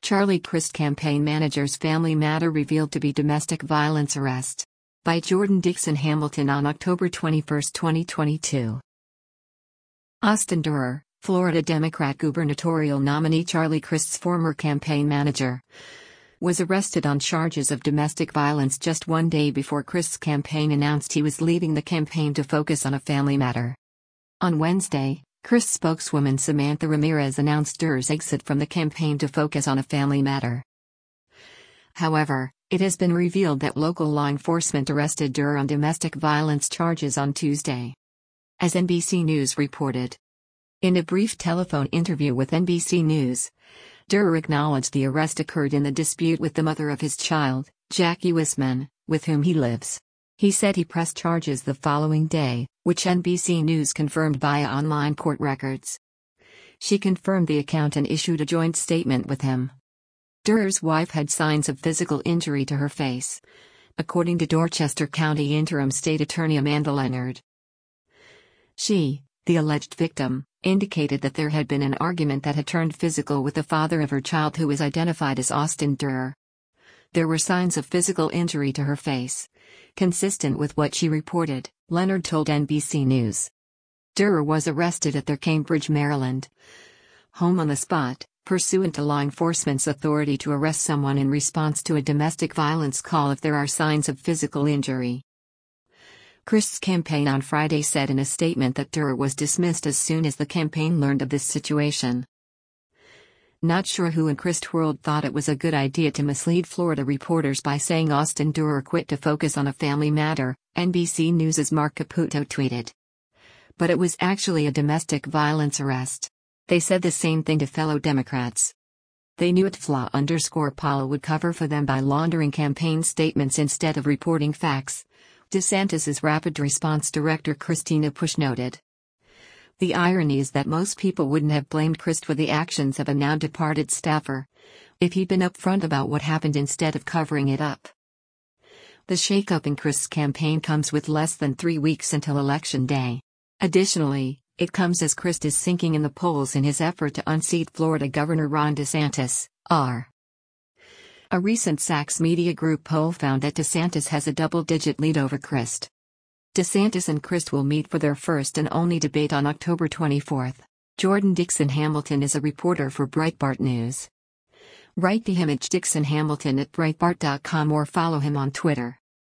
Charlie Crist campaign manager's family matter revealed to be domestic violence arrest. By Jordan Dixon Hamilton on October 21, 2022. Austin Durer, Florida Democrat gubernatorial nominee Charlie Crist's former campaign manager, was arrested on charges of domestic violence just one day before Crist's campaign announced he was leaving the campaign to focus on a family matter. On Wednesday, Crist spokeswoman Samantha Ramirez announced Durer's exit from the campaign to focus on a family matter. However, it has been revealed that local law enforcement arrested Durer on domestic violence charges on Tuesday. As NBC News reported. In a brief telephone interview with NBC News, Durer acknowledged the arrest occurred in the dispute with the mother of his child, Jackie Wisman, with whom he lives. He said he pressed charges the following day, which NBC News confirmed via online court records. She confirmed the account and issued a joint statement with him. Durer's wife had signs of physical injury to her face, according to Dorchester County Interim State Attorney Amanda Leonard. She, the alleged victim, indicated that there had been an argument that had turned physical with the father of her child, who is identified as Austin Durer. There were signs of physical injury to her face, consistent with what she reported, Leonard told NBC News. Durer was arrested at their Cambridge, Maryland home on the spot, pursuant to law enforcement's authority to arrest someone in response to a domestic violence call if there are signs of physical injury. Crist's campaign on Friday said in a statement that Durer was dismissed as soon as the campaign learned of this situation. Not sure who in Crist world thought it was a good idea to mislead Florida reporters by saying Austin Durer quit to focus on a family matter, NBC News' Mark Caputo tweeted. But it was actually a domestic violence arrest. They said the same thing to fellow Democrats. They knew it. _Paula would cover for them by laundering campaign statements instead of reporting facts, DeSantis's Rapid Response Director Christina Push noted. The irony is that most people wouldn't have blamed Crist for the actions of a now-departed staffer if he'd been upfront about what happened instead of covering it up. The shakeup in Crist's campaign comes with less than 3 weeks until Election Day. Additionally, it comes as Crist is sinking in the polls in his effort to unseat Florida Governor Ron DeSantis, R. A recent Sachs Media Group poll found that DeSantis has a double-digit lead over Crist. DeSantis and Crist will meet for their first and only debate on October 24. Jordan Dixon Hamilton is a reporter for Breitbart News. Write to him at Dixon Hamilton at Breitbart.com or follow him on Twitter.